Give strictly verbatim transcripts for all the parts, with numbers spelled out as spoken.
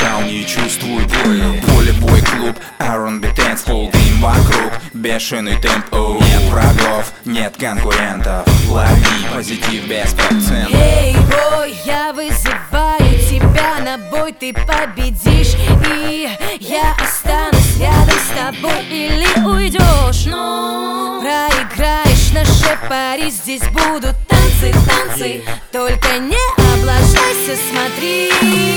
тауне и чувствую боль. Поле-бой клуб, ар энд би танцпол, дым вокруг, бешеный темп. Оу. Нет врагов, нет конкурентов, лови позитив без процентов. Эй, бой, я вызываю тебя на бой, ты победишь, и я останусь рядом с тобой или уйдешь. Но проиграешь наши пари, здесь будут танцы, танцы, только не облажайся, смотри.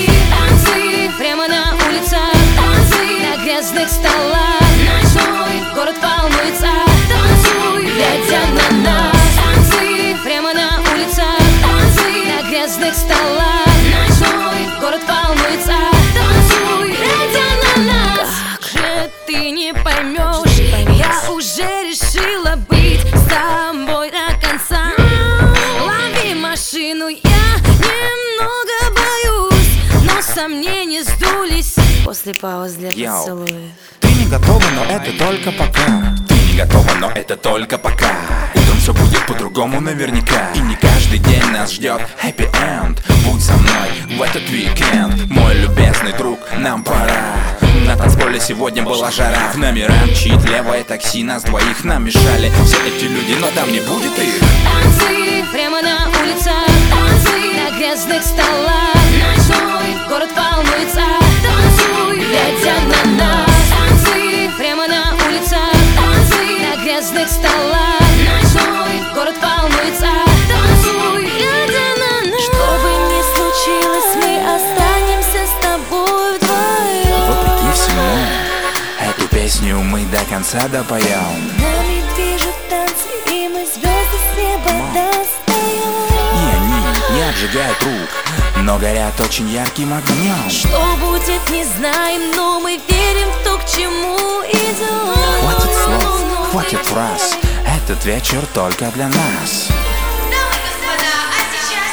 Танцы прямо на улицах, танцы на грязных столах, ночной город волнуется, танцуй, глядя на нас. Танцы прямо на улицах, танцы на грязных столах, ночной город волнуется, танцуй, глядя на нас. Как же ты не поймешь, я уже решила быть с тобой до конца. Лови машину, я немного боюсь, но сомнения сдулись после пауз для Йоу. поцелуев. Ты не готова, но это только пока. Ты не готова, но это только пока. Утром все будет по-другому наверняка. И не каждый день нас ждет happy end. Будь со мной в этот уикенд, мой любезный друг, нам пора. На танцполе сегодня была жара. В номера мчит левое такси, нас двоих нам мешали все эти люди, но там не будет их. Танцы прямо на улицах, танцы на грязных столах, ночной город волнуется, танцуй, глядя на нас. Танцы прямо на улицах, танцы на грязных столах, ночной город волнуется, танцуй, глядя на нас. Что бы ни случилось, мы останемся с тобой вдвоем. Вопреки всему, эту песню мы до конца допоем. Нами движут танцы, и мы звезды с неба достаем. И они не обжигают рук, но горят очень ярким огнем. Что будет, не знаем, но мы верим в то, к чему идем. Хватит слов, хватит фраз, этот вечер только для нас. Дамы и господа, а сейчас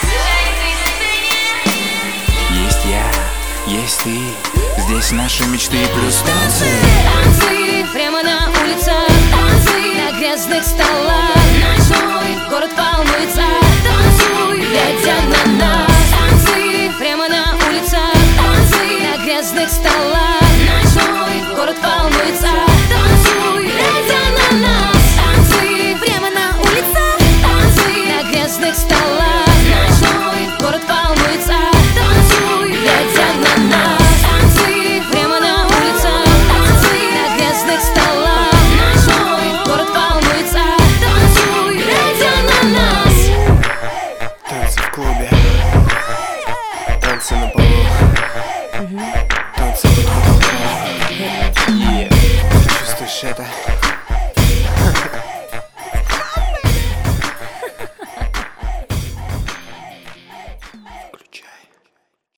на этой сцене Есть я, есть ты, здесь наши мечты плюс танцы. Танцы прямо на улицах, танцы на грязных столах, ночной город волнуется, танцуй, глядя на нас. Танцы прямо на улицах, танцы на грязных столах, ночной город волнуется, танцуй, глядя на нас. Танцы прямо на улицах, танцы на грязных столах, ночной город волнуется, танцуй, глядя на нас. Танцы прямо на улицах, танцы на грязных столах, ночной город волнуется, танцуй, глядя на нас. Танцы в клубе, танцы на полу, танцы под потолком. Yeah. Ты чувствуешь это?